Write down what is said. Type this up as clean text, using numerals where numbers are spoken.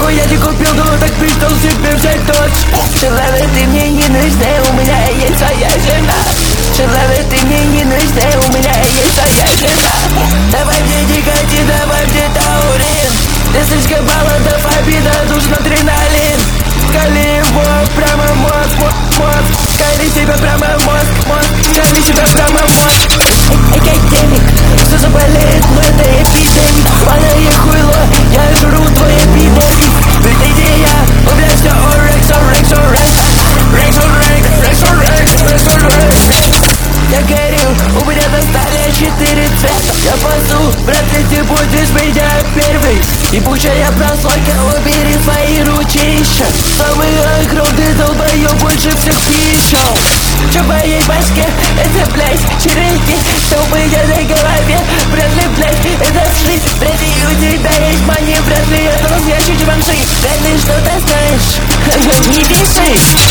ничего я не купил, но так пришел себе взять дочь. Шалава, ты мне не нужна, у меня есть своя жена. Шалава, ты мне не нужна, у меня есть своя жена. Давай мне никотин, давай мне таурин. Ты слишком молодов, обида, нужен адреналин. Кали его прямо в мозг, кали себя прямо в мозг, кали себя прямо в мозг. Академик, кто заболеет, но это эпидемик. Падает хуйло, я жру твое пиво. Ведь идея, у меня все орекс. Я горел, у меня достали 4 цвета. Я пасу, вряд ли ты будешь меня первый. И пучая прослойка, убери свои ручища. Самый огромный долбоёб больше всех пищал. Что в моей башке, это, блядь, черепки. Что у меня на голове, вряд ли, блядь, это жизнь. Вряд ли у тебя есть мани, вряд ли это настоящий диванши. Вряд ли что-то знаешь, не пиши.